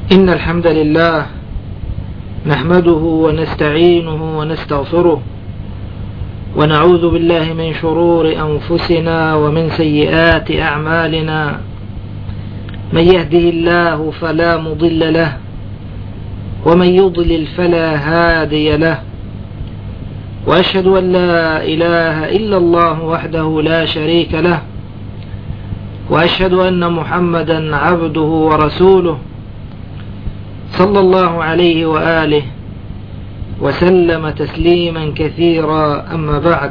إن الحمد لله نحمده ونستعينه ونستغفره ونعوذ بالله من شرور أنفسنا ومن سيئات أعمالنا. من يهده الله فلا مضل له ومن يضلل فلا هادي له، وأشهد أن لا إله إلا الله وحده لا شريك له، وأشهد أن محمدا عبده ورسوله صلى الله عليه وآله وسلم تسليما كثيرا. أما بعد،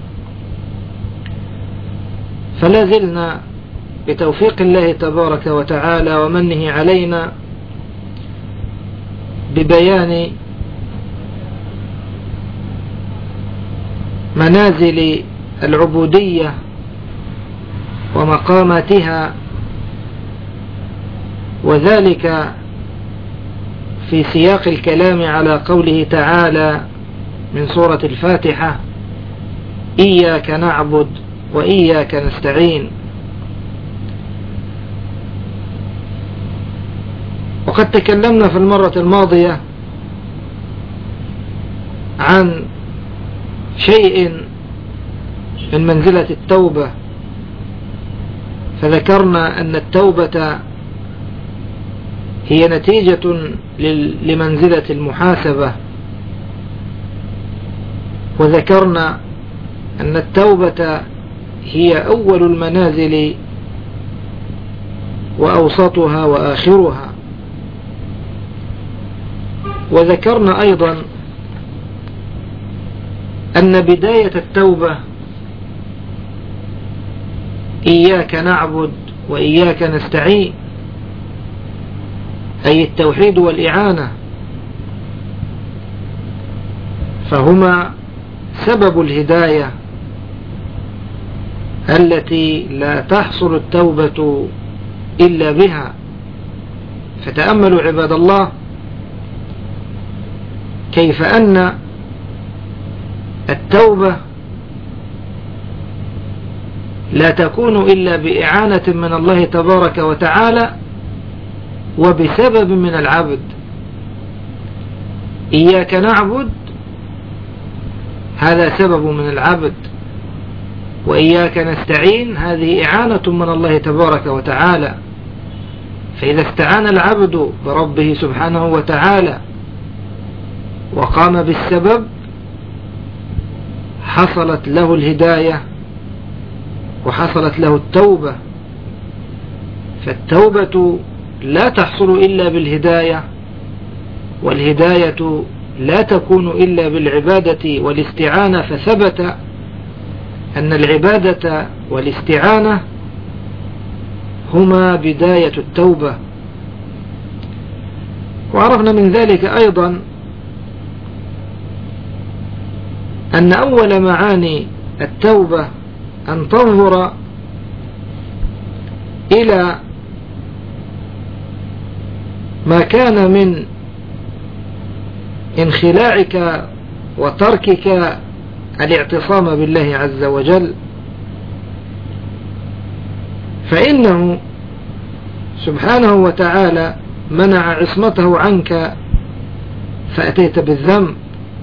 فلا زلنا بتوفيق الله تبارك وتعالى ومنه علينا ببيان منازل العبودية ومقاماتها، وذلك في سياق الكلام على قوله تعالى من سورة الفاتحة: إياك نعبد وإياك نستعين. وقد تكلمنا في المرة الماضية عن شيء من منزلة التوبة، فذكرنا أن التوبة هي نتيجة لمنزلة المحاسبة، وذكرنا أن التوبة هي أول المنازل وأوسطها وآخرها. وذكرنا أيضا أن بداية التوبة إياك نعبد وإياك نستعين، أي التوحيد والإعانة، فهما سبب الهداية التي لا تحصل التوبة إلا بها. فتأملوا عباد الله كيف أن التوبة لا تكون إلا بإعانة من الله تبارك وتعالى وبسبب من العبد. إياك نعبد هذا سبب من العبد، وإياك نستعين هذه إعانة من الله تبارك وتعالى. فإذا استعان العبد بربه سبحانه وتعالى وقام بالسبب حصلت له الهداية وحصلت له التوبة. فالتوبة لا تحصل إلا بالهداية، والهداية لا تكون إلا بالعبادة والاستعانة، فثبت أن العبادة والاستعانة هما بداية التوبة. وعرفنا من ذلك أيضا أن أول معاني التوبة أن تنظر إلى ما كان من انخلاعك وتركك الاعتصام بالله عز وجل، فإنه سبحانه وتعالى منع عصمته عنك فأتيت بالذنب.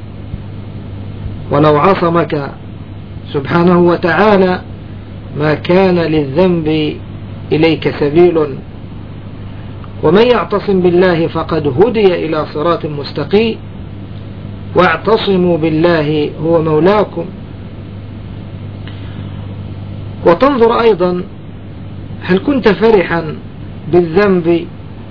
ولو عصمك سبحانه وتعالى ما كان للذنب إليك سبيل. ومن يعتصم بالله فقد هدي إلى صراط مستقيم، واعتصموا بالله هو مولاكم. وتنظر أيضا هل كنت فرحا بالذنب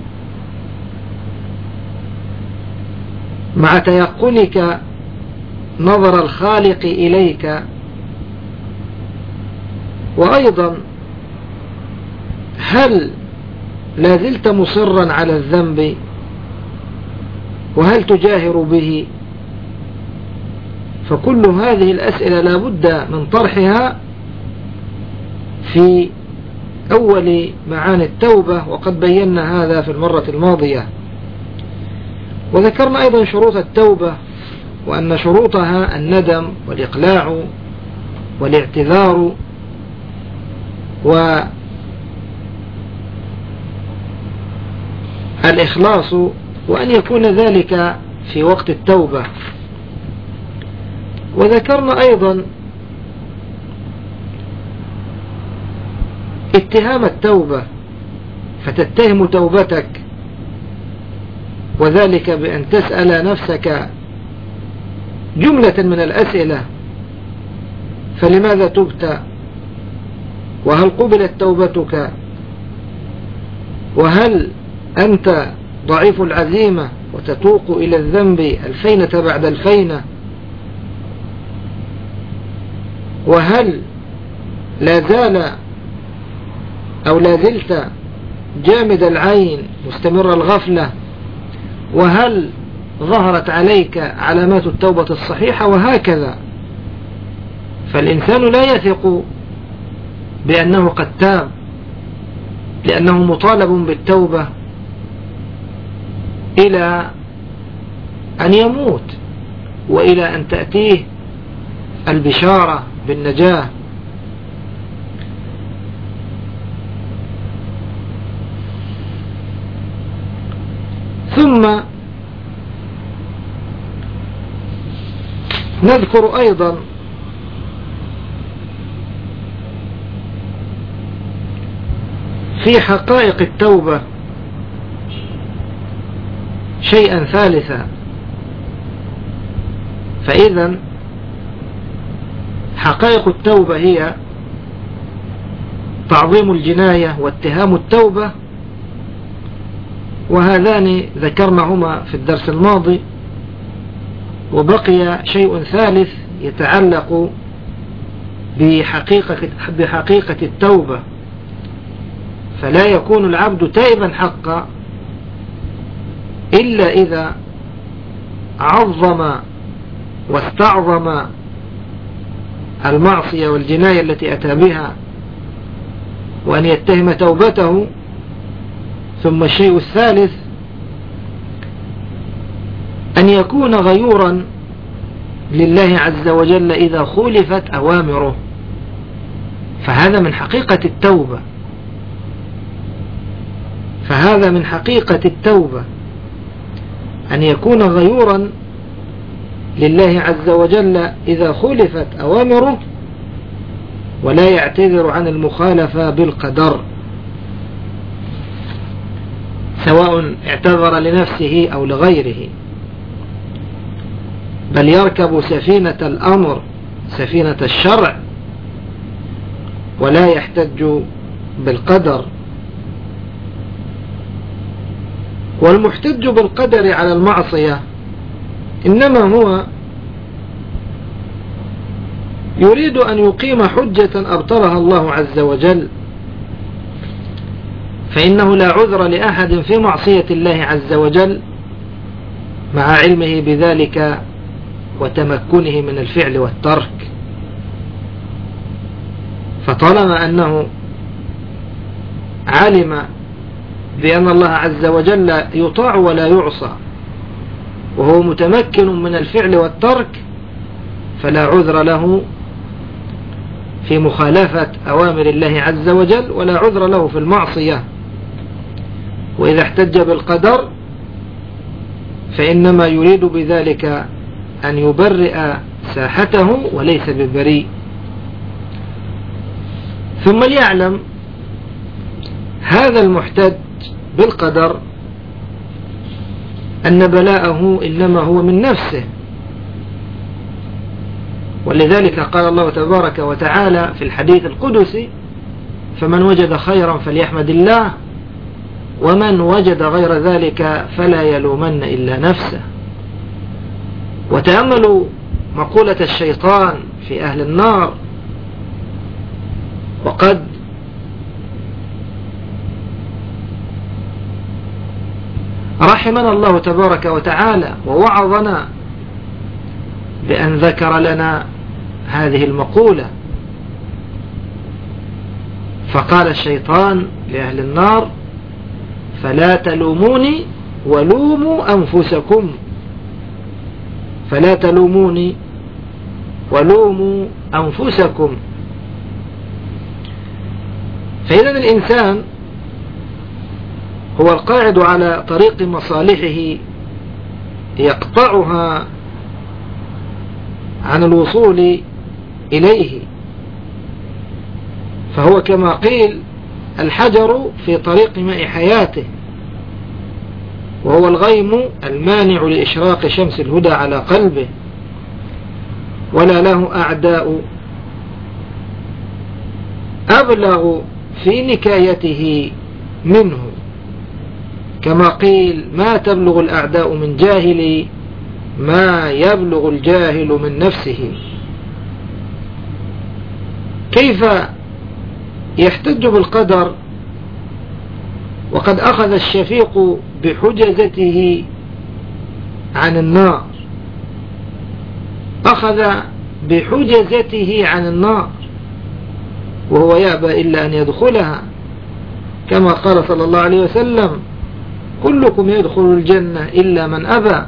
مع تيقنك نظر الخالق إليك، وأيضا هل لا زلت مصرا على الذنب، وهل تجاهر به؟ فكل هذه الأسئلة لا بد من طرحها في أول معاني التوبة، وقد بينا هذا في المرة الماضية. وذكرنا أيضا شروط التوبة، وأن شروطها الندم والإقلاع والاعتذار الإخلاص، وأن يكون ذلك في وقت التوبة. وذكرنا أيضا اتهام التوبة، فتتهم توبتك، وذلك بأن تسأل نفسك جملة من الأسئلة: فلماذا تبت؟ وهل قبلت توبتك؟ وهل أنت ضعيف العزيمة وتتوق إلى الذنب الفينة بعد الفينة؟ وهل لا زال أو لا زلت جامد العين مستمر الغفلة؟ وهل ظهرت عليك علامات التوبة الصحيحة؟ وهكذا. فالإنسان لا يثق بأنه قد تاب، لأنه مطالب بالتوبة إلى أن يموت، وإلى أن تأتيه البشارة بالنجاة. ثم نذكر أيضا في حقائق التوبة شيئا ثالثا. فإذا حقائق التوبة هي تعظيم الجناية واتهام التوبة، وهذان ذكرناهما في الدرس الماضي. وبقي شيء ثالث يتعلق بحقيقة التوبة. فلا يكون العبد تائبا حقا إلا إذا عظم واستعظم المعصية والجناية التي أتى بها، وأن يتهم توبته. ثم الشيء الثالث أن يكون غيورا لله عز وجل إذا خولفت أوامره، فهذا من حقيقة التوبة. فهذا من حقيقة التوبة، أن يكون غيورا لله عز وجل إذا خولفت أوامره، ولا يعتذر عن المخالفة بالقدر، سواء اعتذر لنفسه أو لغيره، بل يركب سفينة الأمر، سفينة الشرع، ولا يحتج بالقدر. والمحتج بالقدر على المعصية إنما هو يريد أن يقيم حجة أبطلها الله عز وجل، فإنه لا عذر لأحد في معصية الله عز وجل مع علمه بذلك وتمكنه من الفعل والترك. فطالما أنه علم بأن الله عز وجل يطاع ولا يعصى، وهو متمكن من الفعل والترك، فلا عذر له في مخالفة أوامر الله عز وجل، ولا عذر له في المعصية. وإذا احتج بالقدر فإنما يريد بذلك أن يبرئ ساحته وليس ببريء. ثم ليعلم هذا المحتج بالقدر أن بلاءه إنما هو من نفسه، ولذلك قال الله تبارك وتعالى في الحديث القدسي: فمن وجد خيرا فليحمد الله، ومن وجد غير ذلك فلا يلومن إلا نفسه. وتأملوا مقولة الشيطان في أهل النار: وقد رحمنا الله تبارك وتعالى ووعظنا بأن ذكر لنا هذه المقولة. فقال الشيطان لأهل النار: فلا تلوموني ولوموا أنفسكم، فلا تلوموني ولوموا أنفسكم. فإذا الإنسان هو القاعد على طريق مصالحه يقطعها عن الوصول إليه، فهو كما قيل الحجر في طريق ماء حياته، وهو الغيم المانع لإشراق شمس الهدى على قلبه، ولا له أعداء أبلغ في نكايته منه، كما قيل ما تبلغ الأعداء من جاهل ما يبلغ الجاهل من نفسه. كيف يحتج بالقدر وقد أخذ الشفيق بحجزته عن النار، أخذ بحجزته عن النار وهو يأبى إلا أن يدخلها، كما قال صلى الله عليه وسلم كلكم يدخل الجنة إلا من أبى.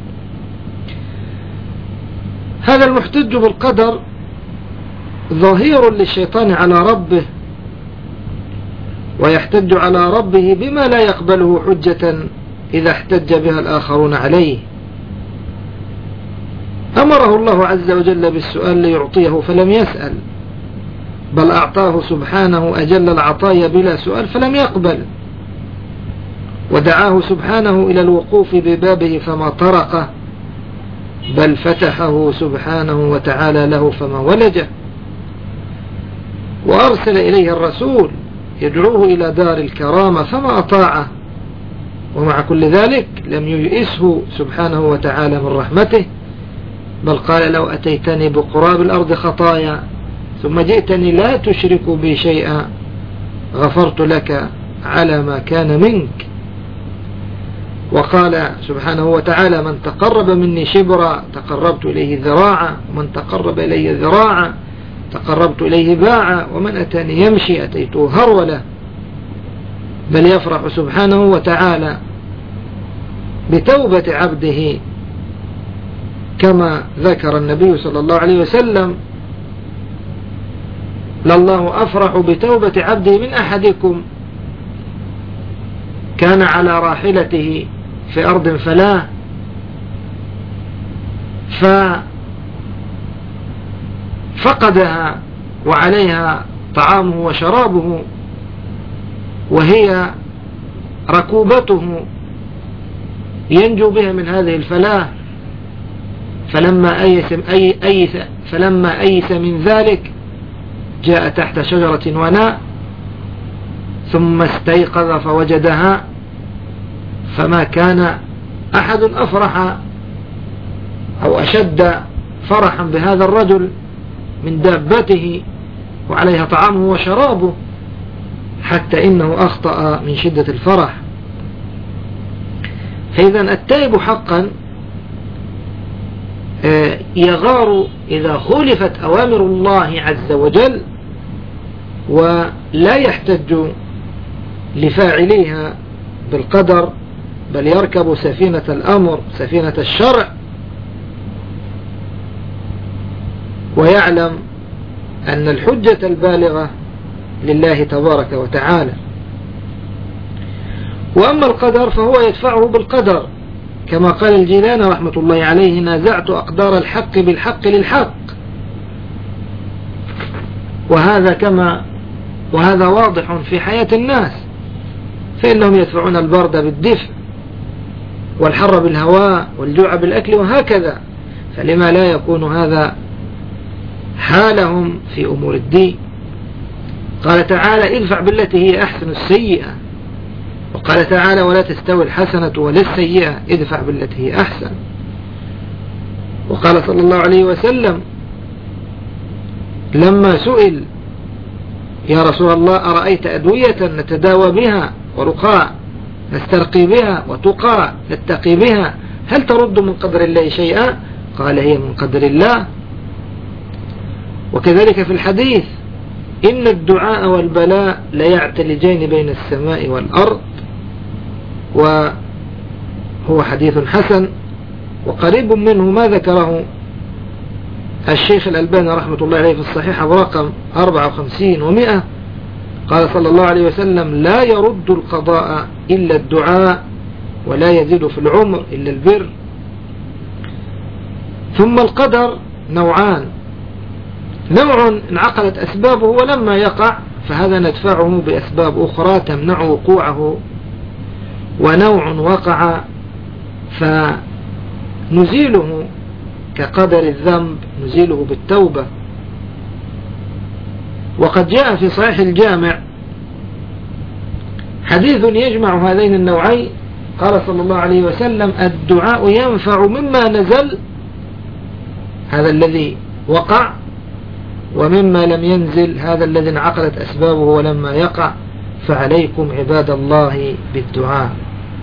هذا المحتج بالقدر ظهير للشيطان على ربه، ويحتج على ربه بما لا يقبله حجة إذا احتج بها الآخرون عليه. أمره الله عز وجل بالسؤال ليعطيه فلم يسأل، بل أعطاه سبحانه أجل العطايا بلا سؤال فلم يقبل، ودعاه سبحانه إلى الوقوف ببابه فما طرقه، بل فتحه سبحانه وتعالى له فما ولجه، وأرسل إليه الرسول يدعوه إلى دار الكرامة فما أطاعه، ومع كل ذلك لم ييئسه سبحانه وتعالى من رحمته، بل قال لو أتيتني بقراب الأرض خطايا ثم جئتني لا تشرك بي شيئا غفرت لك على ما كان منك. وقال سبحانه وتعالى من تقرب مني شبرا تقربت إليه ذراعا، ومن تقرب إلي ذراعا تقربت إليه باعا، ومن أتاني يمشي أتيته هرولة. بل يفرح سبحانه وتعالى بتوبة عبده، كما ذكر النبي صلى الله عليه وسلم لله أفرح بتوبة عبده من أحدكم كان على راحلته في أرض فلاة ففقدها وعليها طعامه وشرابه وهي ركوبته ينجو بها من هذه الفلاة، فلما أيس من ذلك جاء تحت شجرة وناء ثم استيقظ فوجدها، فما كان أحد أفرح أو أشد فرحا بهذا الرجل من دابته وعليها طعامه وشرابه، حتى إنه أخطأ من شدة الفرح. فإذا التائب حقا يغار إذا خولفت أوامر الله عز وجل، ولا يحتج لفاعليها بالقدر، بل يركب سفينة الأمر سفينة الشرع، ويعلم أن الحجة البالغة لله تبارك وتعالى. وأما القدر فهو يدفعه بالقدر، كما قال الجيلاني رحمة الله عليه نازعت أقدار الحق بالحق للحق، وهذا واضح في حياة الناس، فإنهم يدفعون البرد بالدفء والحر بالهواء والجوع بالأكل وهكذا، فلما لا يكون هذا حالهم في أمور الدين؟ قال تعالى ادفع بالتي هي أحسن السيئة، وقال تعالى ولا تستوي الحسنة ولا السيئة ادفع بالتي هي أحسن. وقال صلى الله عليه وسلم لما سئل يا رسول الله أرأيت أدوية نتداوى بها ورقاء نسترقي بها وتقى نتقي بها هل ترد من قدر الله شيئا؟ قال هي من قدر الله. وكذلك في الحديث إن الدعاء والبلاء ليعتلجين بين السماء والأرض، وهو حديث حسن، وقريب منه ما ذكره الشيخ الألباني رحمة الله عليه في الصحيح برقم 54 و100، قال صلى الله عليه وسلم: لا يرد القضاء إلا الدعاء، ولا يزيد في العمر إلا البر. ثم القدر نوعان: نوع انعقدت أسبابه ولما يقع فهذا ندفعه بأسباب أخرى تمنع وقوعه، ونوع وقع فنزيله كقدر الذنب نزيله بالتوبة. وقد جاء في صحيح الجامع حديث يجمع هذين النوعين. قال صلى الله عليه وسلم: الدعاء ينفع مما نزل، هذا الذي وقع، ومما لم ينزل، هذا الذي انعقدت أسبابه ولما يقع، فعليكم عباد الله بالدعاء.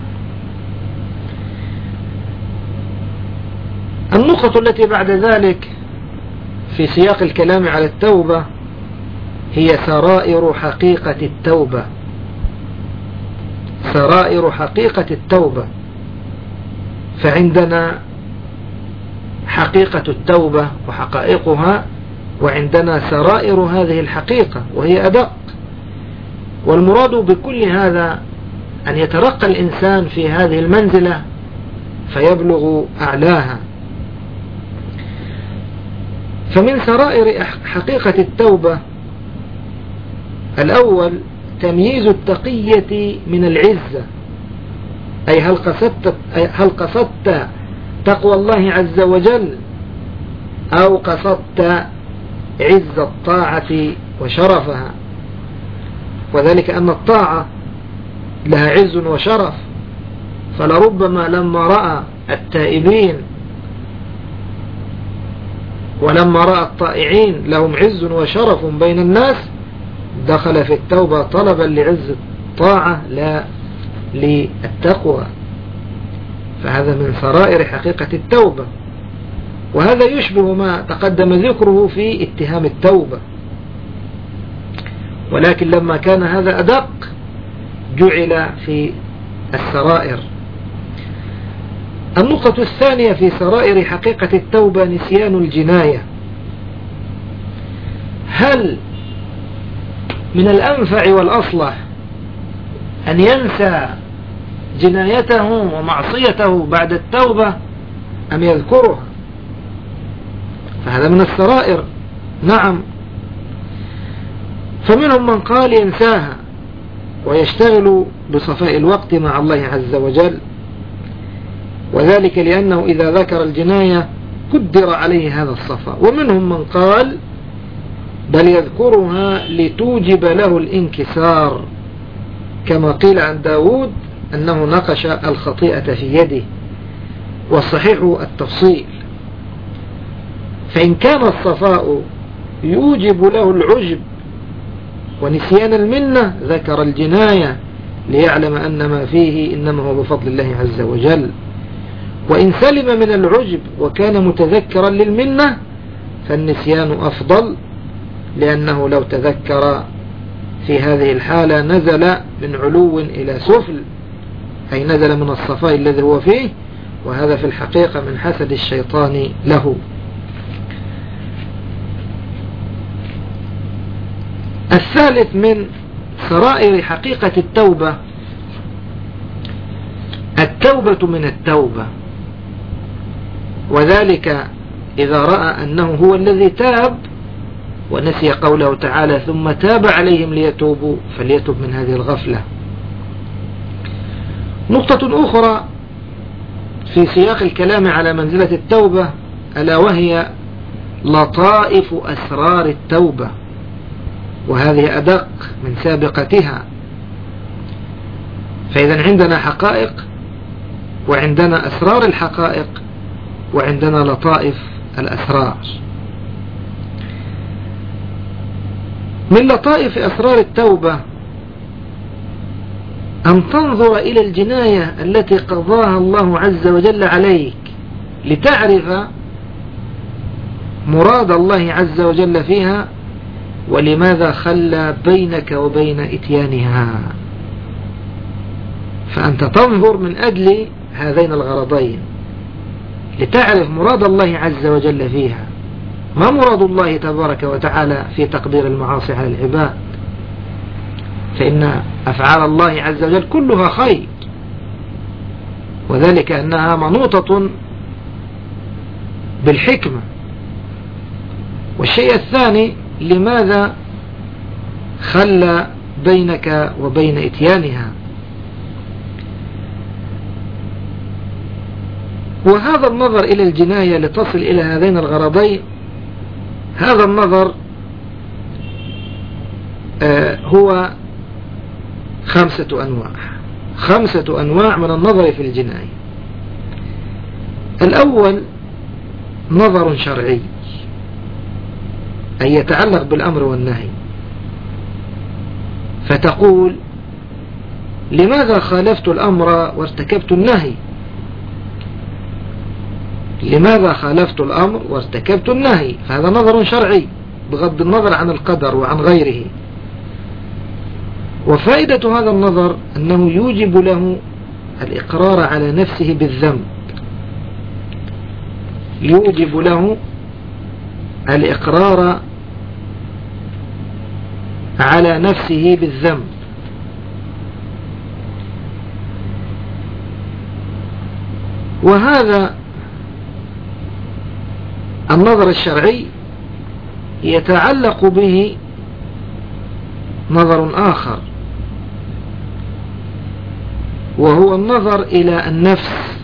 النقطة التي بعد ذلك في سياق الكلام على التوبة هي سرائر حقيقة التوبة. سرائر حقيقة التوبة. فعندنا حقيقة التوبة وحقائقها، وعندنا سرائر هذه الحقيقة وهي أدق. والمراد بكل هذا أن يترقى الإنسان في هذه المنزلة فيبلغ أعلاها. فمن سرائر حقيقة التوبة: الأول تمييز التقية من العزة، أي هل قصدت تقوى الله عز وجل أو قصدت عز الطاعة وشرفها، وذلك أن الطاعة لها عز وشرف. فلربما لما رأى التائبين ولما رأى الطائعين لهم عز وشرف بين الناس دخل في التوبة طلبا لعز الطاعة لا للتقوى. فهذا من سرائر حقيقة التوبة، وهذا يشبه ما تقدم ذكره في اتهام التوبة، ولكن لما كان هذا أدق جعل في السرائر. النقطة الثانية في سرائر حقيقة التوبة نسيان الجناية. هل من الأنفع والأصلح أن ينسى جنايته ومعصيته بعد التوبة أم يذكرها؟ فهذا من السرائر. نعم، فمنهم من قال ينساها ويشتغل بصفاء الوقت مع الله عز وجل، وذلك لأنه إذا ذكر الجناية قدر عليه هذا الصفاء. ومنهم من قال بل يذكرها لتوجب له الانكسار، كما قيل عن داود أنه نقش الخطيئة في يده، والصحيح التفصيل. فإن كان الصفاء يوجب له العجب ونسيان المنة ذكر الجناية ليعلم أن ما فيه إنما هو بفضل الله عز وجل. وإن سلم من العجب وكان متذكرا للمنة فالنسيان أفضل، لأنه لو تذكر في هذه الحالة نزل من علو إلى سفل، أي نزل من الصفاء الذي هو فيه، وهذا في الحقيقة من حسد الشيطان له. الثالث من سرائر حقيقة التوبة التوبة من التوبة، وذلك إذا رأى أنه هو الذي تاب ونسي قوله تعالى ثم تاب عليهم ليتوبوا فليتوب من هذه الغفلة. نقطة أخرى في سياق الكلام على منزلة التوبة ألا وهي لطائف أسرار التوبة، وهذه أدق من سابقتها. فإذا عندنا حقائق وعندنا أسرار الحقائق وعندنا لطائف الأسرار. من لطائف أسرار التوبة أن تنظر إلى الجناية التي قضاها الله عز وجل عليك لتعرف مراد الله عز وجل فيها ولماذا خلى بينك وبين إتيانها. فأنت تنظر من أجل هذين الغرضين، لتعرف مراد الله عز وجل فيها. ما مراد الله تبارك وتعالى في تقدير المعاصي على العباد؟ فإن أفعال الله عز وجل كلها خير، وذلك أنها منوطة بالحكمة. والشيء الثاني، لماذا خلى بينك وبين إتيانها؟ وهذا النظر إلى الجناية لتصل إلى هذين الغرضين، هذا النظر هو 5 أنواع، 5 أنواع من النظر في الجناية. الأول نظر شرعي، أي يتعلق بالأمر والنهي، فتقول لماذا خالفت الأمر وارتكبت النهي؟ لماذا خالفت الأمر وارتكبت النهي؟ فهذا نظر شرعي بغض النظر عن القدر وعن غيره. وفائدة هذا النظر أنه يوجب له الإقرار على نفسه بالذنب، يوجب له الإقرار على نفسه بالذنب. وهذا النظر الشرعي يتعلق به نظر آخر، وهو النظر إلى النفس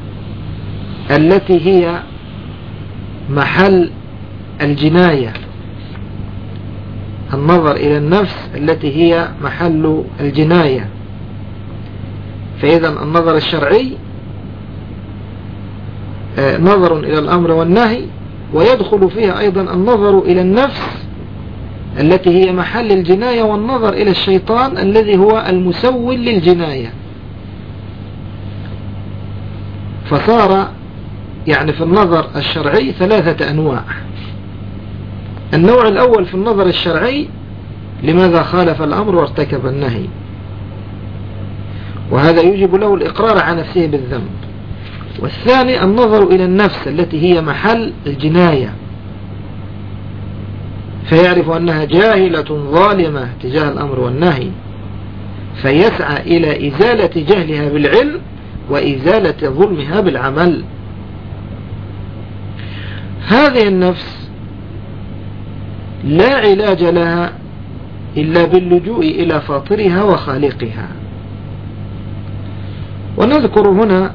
التي هي محل الجناية، النظر إلى النفس التي هي محل الجناية. فإذا النظر الشرعي نظر إلى الأمر والنهي، ويدخل فيها أيضا النظر إلى النفس التي هي محل الجناية، والنظر إلى الشيطان الذي هو المسول للجناية. فصار يعني في النظر الشرعي 3 أنواع. النوع الأول في النظر الشرعي لماذا خالف الأمر وارتكب النهي، وهذا يجب له الإقرار على نفسه بالذنب. والثاني النظر إلى النفس التي هي محل الجناية، فيعرف أنها جاهلة ظالمة تجاه الأمر والنهي، فيسعى إلى إزالة جهلها بالعلم وإزالة ظلمها بالعمل. هذه النفس لا علاج لها إلا باللجوء إلى فاطرها وخالقها. ونذكر هنا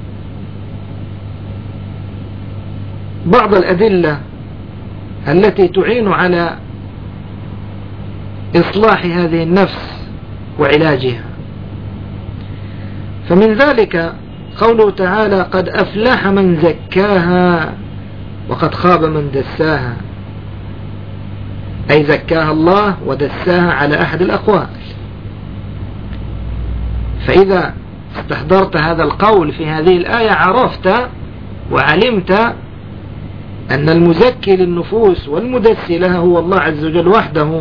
بعض الأدلة التي تعين على إصلاح هذه النفس وعلاجها. فمن ذلك قوله تعالى: قد أفلح من زكاها وقد خاب من دساها، أي زكاها الله ودساها على أحد الأقوال. فإذا استحضرت هذا القول في هذه الآية عرفت وعلمت أن المزكي للنفوس والمدسي لها هو الله عز وجل وحده.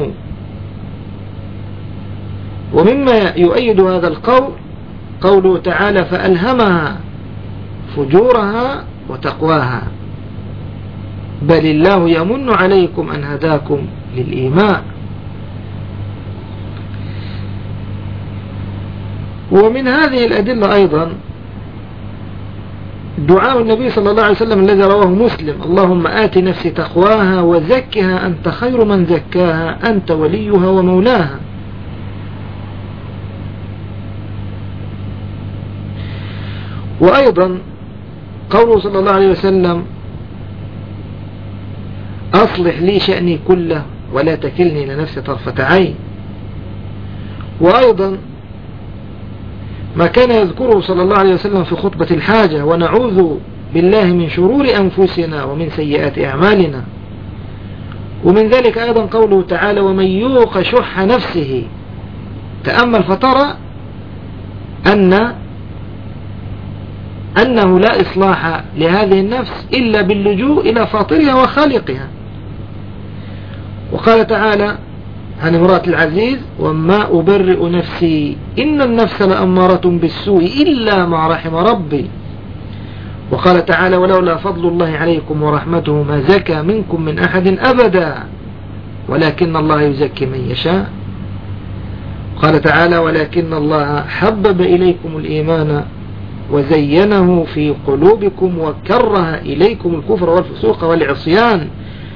ومما يؤيد هذا القول قوله تعالى: فألهمها فجورها وتقواها بل الله يمن عليكم أن هداكم للإيمان. ومن هذه الأدلة أيضا دعاء النبي صلى الله عليه وسلم الذي رواه مسلم: اللهم آت نفسي تقواها وزكها أنت خير من زكاها أنت وليها ومولاها. وأيضا قوله صلى الله عليه وسلم: أصلح لي شأني كله ولا تكلني لنفسي طرفة عين. وأيضا ما كان يذكره صلى الله عليه وسلم في خطبة الحاجة: ونعوذ بالله من شرور أنفسنا ومن سيئات أعمالنا. ومن ذلك أيضا قوله تعالى: ومن يوق شح نفسه. تأمل فترى أنه لا إصلاح لهذه النفس إلا باللجوء إلى فاطرها وخالقها. وقال تعالى عن امرأة العزيز: وما أبرئ نفسي إن النفس لأمارة بالسوء إلا ما رحم ربي. وقال تعالى: ولولا فضل الله عليكم ورحمته ما زكى منكم من أحد أبدا ولكن الله يزكي من يشاء. قال تعالى ولكن الله حبب إليكم الإيمان وزينه في قلوبكم وكره إليكم الكفر والفسوق والعصيان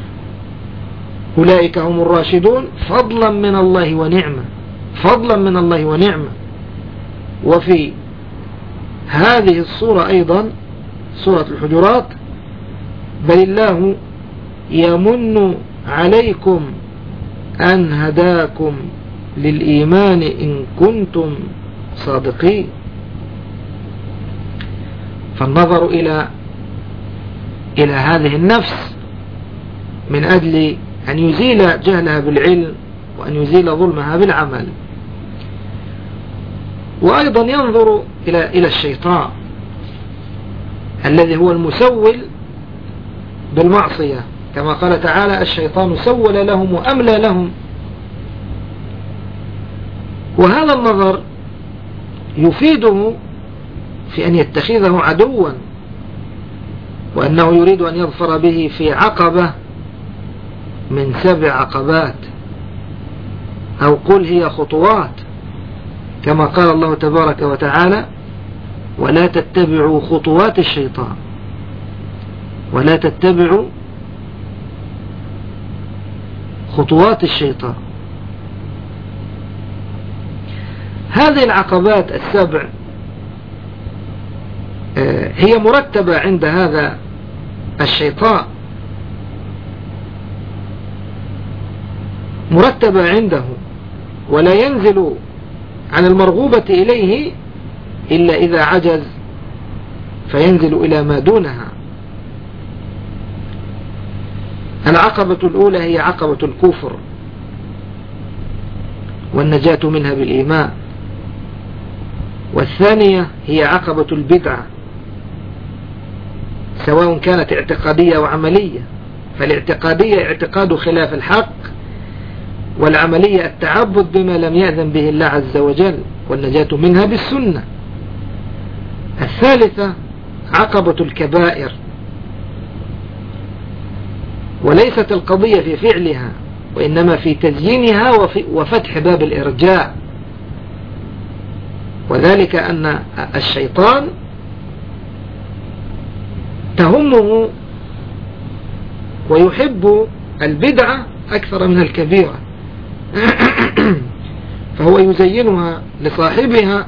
أولئك هم الراشدون فضلا من الله ونعمة، فضلا من الله ونعمة. وفي هذه الصورة أيضا سورة الحجرات بل الله يمن عليكم أن هداكم للإيمان إن كنتم صادقين. فالنظر إلى هذه النفس من أجل أن يزيل جهلها بالعلم وأن يزيل ظلمها بالعمل. وأيضا ينظر إلى الشيطان الذي هو المسول بالمعصية، كما قال تعالى الشيطان سول لهم وأملى لهم. وهذا النظر يفيده في أن يتخذه عدوا، وأنه يريد أن يظفر به في عقبة من 7 عقبات، أو قل هي خطوات، كما قال الله تبارك وتعالى ولا تتبعوا خطوات الشيطان، ولا تتبعوا خطوات الشيطان. هذه العقبات 7 هي مرتبة عند هذا الشيطان، مرتبة عنده، ولا ينزل عن المرغوبة إليه إلا إذا عجز فينزل إلى ما دونها. العقبة الأولى هي عقبة الكفر والنجاة منها بالإيمان، والثانية هي عقبة البدعة سواء كانت اعتقادية وعملية، فالاعتقادية اعتقاد خلاف الحق، والعملية التعبد بما لم يأذن به الله عز وجل والنجاة منها بالسنة. الثالثة عقبة الكبائر، وليست القضية في فعلها وإنما في تزيينها وفتح باب الإرجاء، وذلك أن الشيطان تهمه ويحب البدعة أكثر من الكبيرة، فهو يزينها لصاحبها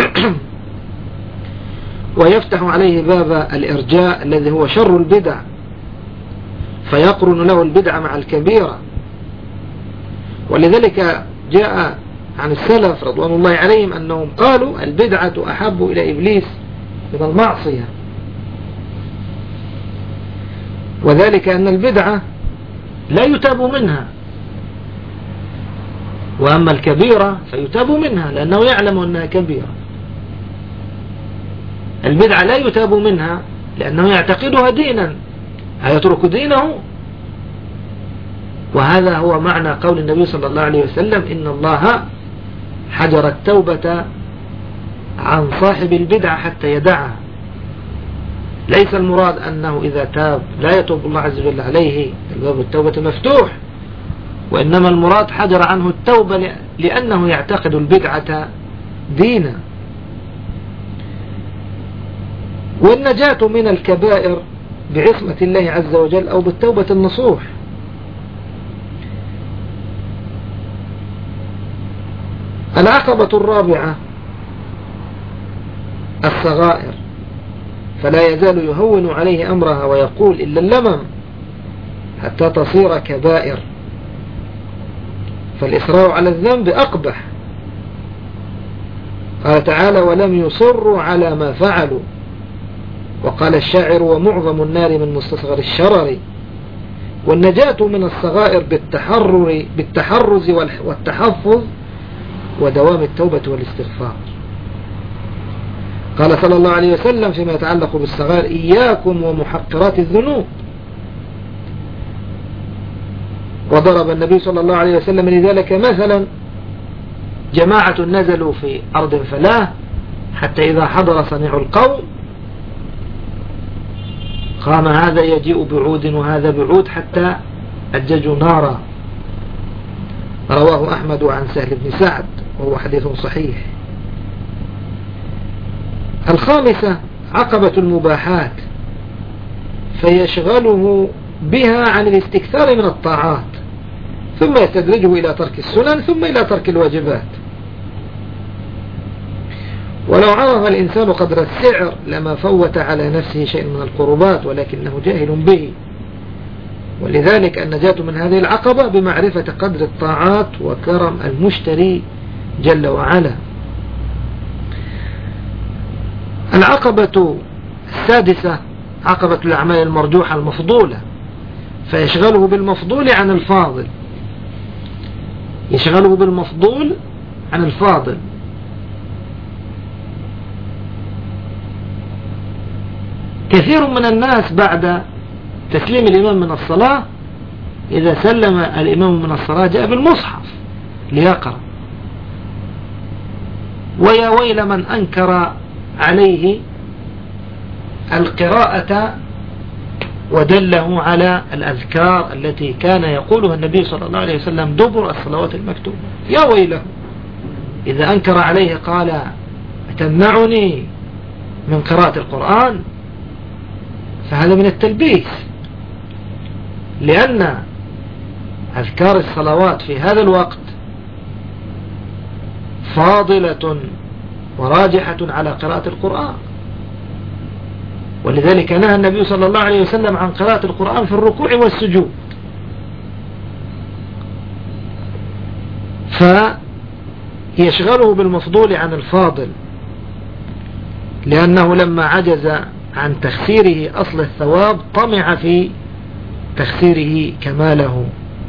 ويفتح عليه باب الإرجاء الذي هو شر البدع، فيقرن له البدعة مع الكبيرة. ولذلك جاء عن السلف رضوان الله عليهم أنهم قالوا البدعة أحب إلى إبليس من المعصية، وذلك أن البدعة لا يتاب منها، وأما الكبيرة فيتاب منها لأنه يعلم أنها كبيرة. البدعة لا يتاب منها لأنه يعتقدها دينا، هيترك دينه. وهذا هو معنى قول النبي صلى الله عليه وسلم إن الله حجر التوبة عن صاحب البدعة حتى يدعها. ليس المراد أنه إذا تاب لا يتوب الله عز وجل عليه، الباب التوبة مفتوح، وإنما المراد حجر عنه التوبة لأنه يعتقد البدعة دينا. والنجاة من الكبائر بعصمة الله عز وجل أو بالتوبة النصوح. العقبة الرابعة الصغائر، فلا يزال يهون عليه أمرها ويقول إلا اللمم حتى تصير كبائر، فالإصرار على الذنب أقبح. قال تعالى ولم يصروا على ما فعلوا، وقال الشاعر ومعظم النار من مستصغر الشرر. والنجاة من الصغائر بالتحرز والتحفظ ودوام التوبة والاستغفار. قال صلى الله عليه وسلم فيما يتعلق بالصغائر إياكم ومحقرات الذنوب. وضرب النبي صلى الله عليه وسلم لذلك مثلا جماعة نزلوا في أرض فلاة حتى إذا حضر صنيع القوم قام هذا يجيء بعود وهذا بعود حتى أججوا نارا. رواه أحمد عن سهل بن سعد وهو حديث صحيح. الخامسة عقبة المباحات، فيشغله بها عن الاستكثار من الطاعات، ثم يستدرجه إلى ترك السنن ثم إلى ترك الواجبات. ولو عرف الإنسان قدر السعر لما فوت على نفسه شيء من القربات، ولكنه جاهل به. ولذلك النجاة من هذه العقبة بمعرفة قدر الطاعات وكرم المشتري جل وعلا. العقبة السادسة عقبة الأعمال المرجوحة المفضولة، فيشغله بالمفضول عن الفاضل، يشغله بالمفضول عن الفاضل. كثير من الناس بعد تسليم الإمام من الصلاة إذا سلم الإمام من الصلاة جاء بالمصحف ليقرأ، ويا ويل من أنكر عليه القراءة ودله على الأذكار التي كان يقولها النبي صلى الله عليه وسلم دبر الصلوات المكتوبة. يا ويله إذا أنكر عليه قال أتمنعني من قراءة القرآن، فهذا من التلبيس، لأن أذكار الصلوات في هذا الوقت فاضلة وراجحة على قراءة القرآن. ولذلك نهى النبي صلى الله عليه وسلم عن قراءة القرآن في الركوع والسجود. فيشغله بالمفضول عن الفاضل، لأنه لما عجز عن تخسيره أصل الثواب طمع في تخسيره كماله.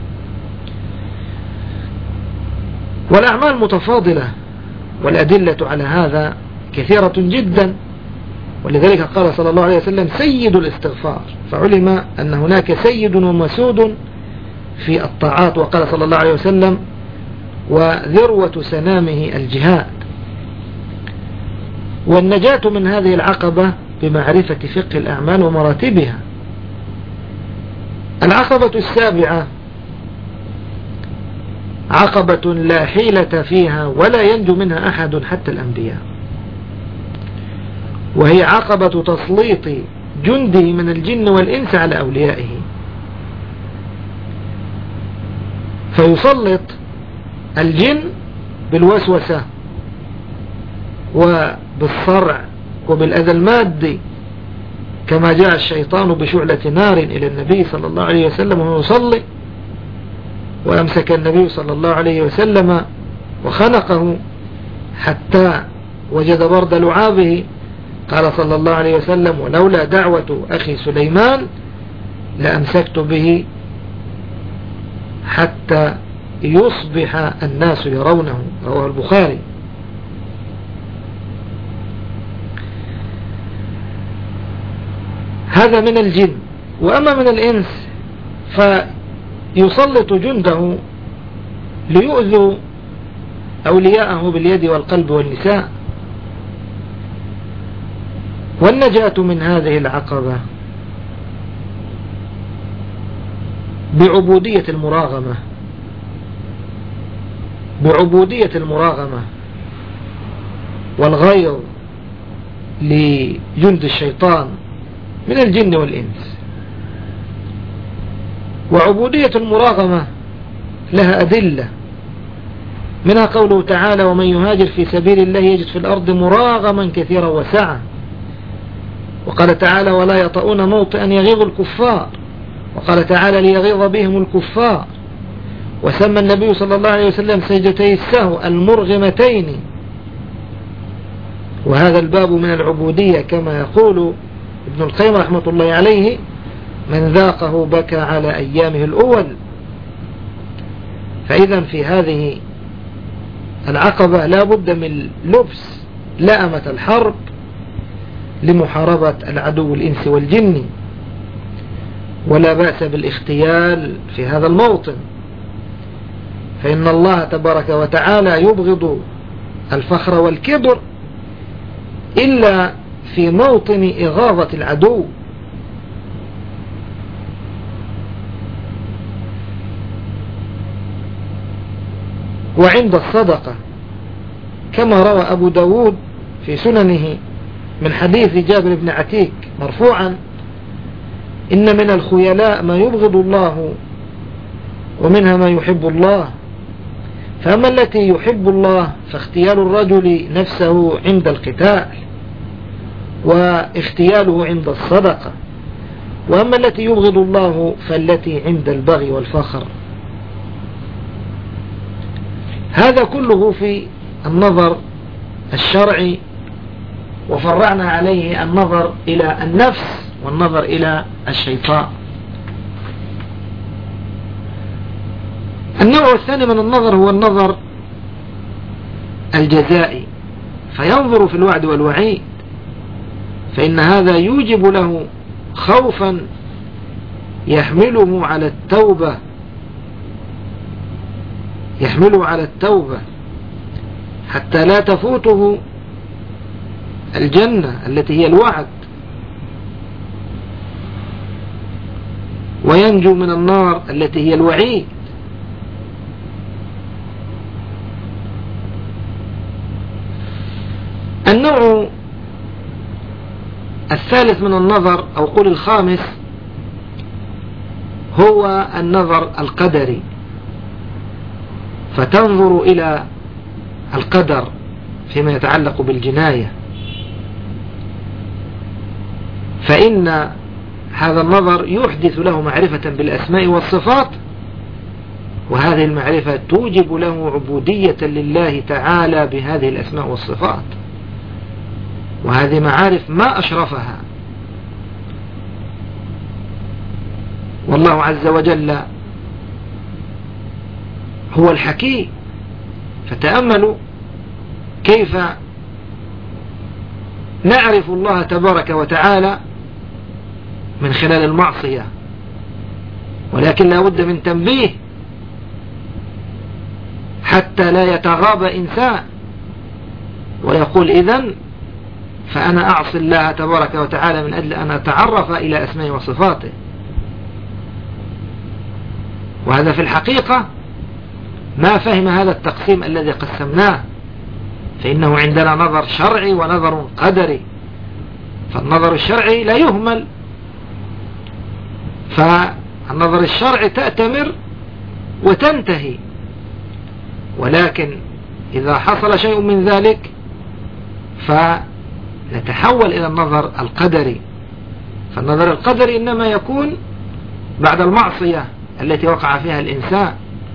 والأعمال متفاضلة، والأدلة على هذا كثيرة جدا. ولذلك قال صلى الله عليه وسلم سيد الاستغفار، فعلم أن هناك سيد ومسود في الطاعات. وقال صلى الله عليه وسلم وذروة سنامه الجهاد. والنجاة من هذه العقبة بمعرفة فقه الأعمال ومراتبها. العقبة السابعة عقبة لا حيلة فيها ولا ينجو منها أحد حتى الأنبياء، وهي عقبة تسليط جنده من الجن والإنس على أوليائه. فيسلط الجن بالوسوسة وبالصرع وبالأذى المادي، كما جاء الشيطان بشعلة نار إلى النبي صلى الله عليه وسلم وهو يصلي، وأمسك النبي صلى الله عليه وسلم وخنقه حتى وجد برد لعابه. قال صلى الله عليه وسلم ولولا دعوة أخي سليمان لأمسكت به حتى يصبح الناس يرونه، رواه البخاري. هذا من الجن. وأما من الإنس فيسلط جنده ليؤذوا أولياءه باليد والقلب والنساء. والنجاة من هذه العقبة بعبودية المراغمة، بعبودية المراغمة والغيظ لجند الشيطان من الجن والإنس. وعبودية المراغمة لها أدلة، منها قوله تعالى ومن يهاجر في سبيل الله يجد في الأرض مراغما كثيرا وسعة. وقال تعالى ولا يطؤون موطئا يغيظ الكفار. وقال تعالى ليغيظ بهم الكفار. وسمى النبي صلى الله عليه وسلم سجدتي السهو المرغمتين. وهذا الباب من العبودية كما يقول ابن القيم رحمة الله عليه من ذاقه بكى على أيامه الأول. فإذا في هذه العقبة لا بد من لبس لأمة الحرب لمحاربة العدو الإنس والجن، ولا بأس بالاختيال في هذا الموطن، فإن الله تبارك وتعالى يبغض الفخر والكبر إلا في موطن إغاظة العدو. وعند الصدقة كما روى أبو داود في سننه من حديث جابر بن عتيك مرفوعا: إن من الخيلاء ما يبغض الله ومنها ما يحب الله، فأما التي يحب الله فاختيال الرجل نفسه عند القتال واختياله عند الصدقة، وأما التي يبغض الله فالتي عند البغي والفخر. هذا كله في النظر الشرعي، وفرعنا عليه النظر إلى النفس والنظر إلى الشيطان. النوع الثاني من النظر هو النظر الجزائي، فينظر في الوعد والوعيد، فإن هذا يوجب له خوفا يحمله على التوبة حتى لا تفوته الجنة التي هي الوعد، وينجو من النار التي هي الوعيد. النوع الثالث من النظر، أو قل الخامس، هو النظر القدري، فتنظر إلى القدر فيما يتعلق بالجناية، فإن هذا النظر يحدث له معرفة بالأسماء والصفات، وهذه المعرفة توجب له عبودية لله تعالى بهذه الأسماء والصفات، وهذه معارف ما أشرفها. والله عز وجل هو الحكيم، فتأملوا كيف نعرف الله تبارك وتعالى من خلال المعصية، ولكن لا بد من تنبيه حتى لا يتغاب إنسان ويقول إذن فأنا أعصي الله تبارك وتعالى من أجل أن أتعرف إلى أسماء وصفاته. وهذا في الحقيقة ما فهم هذا التقسيم الذي قسمناه، فإنه عندنا نظر شرعي ونظر قدري، فالنظر الشرعي لا يهمل، فالنظر الشرعي تأتمر وتنتهي، ولكن إذا حصل شيء من ذلك فنتحول إلى النظر القدري. فالنظر القدري إنما يكون بعد المعصية التي وقع فيها الإنسان.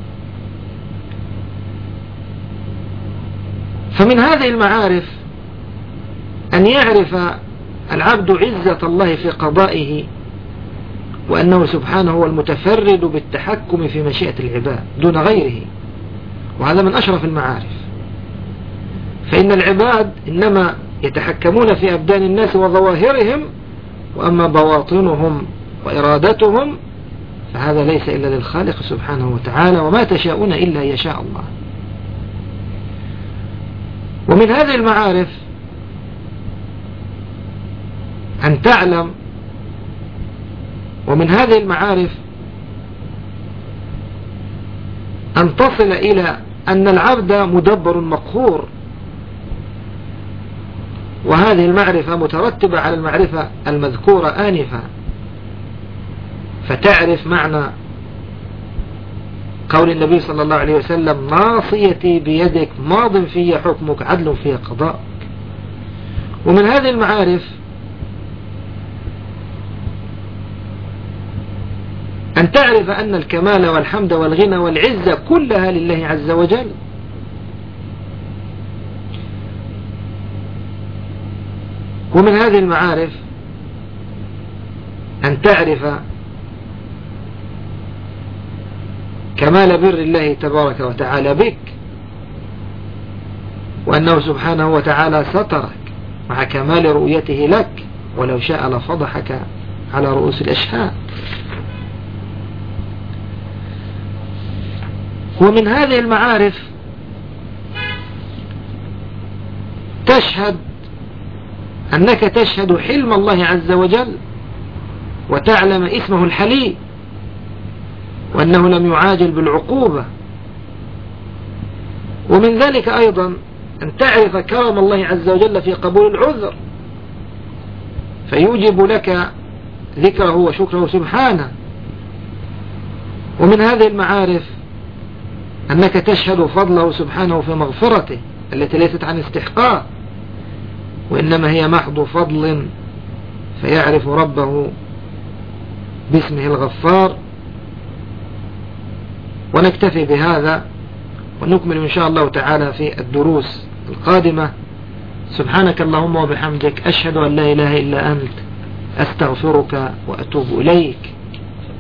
فمن هذه المعارف أن يعرف العبد عزة الله في قضائه، وأنه سبحانه هو المتفرد بالتحكم في مشيئة العباد دون غيره، وهذا من أشرف المعارف. فإن العباد إنما يتحكمون في أبدان الناس وظواهرهم، وأما بواطنهم وإرادتهم فهذا ليس إلا للخالق سبحانه وتعالى، وما تشاءون إلا يشاء الله. ومن هذه المعارف أن تعلم، ومن هذه المعارف أن تصل إلى أن العبد مدبر مقهور، وهذه المعرفة مترتبة على المعرفة المذكورة آنفا، فتعرف معنى قول النبي صلى الله عليه وسلم: ناصيتي بيدك ماض في حكمك عدل في قضاءك. ومن هذه المعارف أن تعرف أن الكمال والحمد والغنى والعزة كلها لله عز وجل. ومن هذه المعارف أن تعرف كمال بر الله تبارك وتعالى بك، وأنه سبحانه وتعالى سترك مع كمال رؤيته لك، ولو شاء لفضحك على رؤوس الأشهاد. ومن هذه المعارف تشهد أنك تشهد حلم الله عز وجل، وتعلم اسمه الحليم، وأنه لم يعاجل بالعقوبة. ومن ذلك أيضا أن تعرف كرم الله عز وجل في قبول العذر، فيوجب لك ذكره وشكره سبحانه. ومن هذه المعارف أنك تشهد فضله سبحانه في مغفرته التي ليست عن استحقاق، وإنما هي محض فضل، فيعرف ربه باسمه الغفار. ونكتفي بهذا ونكمل إن شاء الله تعالى في الدروس القادمة. سبحانك اللهم وبحمدك، أشهد أن لا إله إلا أنت، أستغفرك وأتوب إليك.